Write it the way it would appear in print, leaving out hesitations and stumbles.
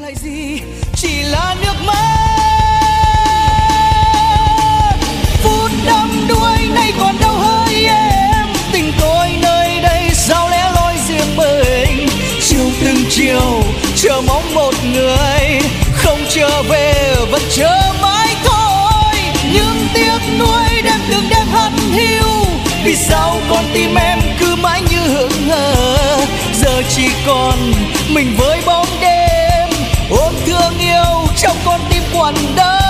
lại gì chỉ là nước mắt. Phút đắm đuối nay còn đâu hỡi em, tình tôi nơi đây sao lẽ loi riêng mình. Chiều từng chiều chờ mong một người, không trở về vẫn chờ mãi thôi. Nhưng tiếc nuối đêm từng đêm hắt hiu, vì sao con tim em cứ mãi như hững hờ. Giờ chỉ còn mình với bóng đêm, ôm thương yêu trong con tim quặn đau.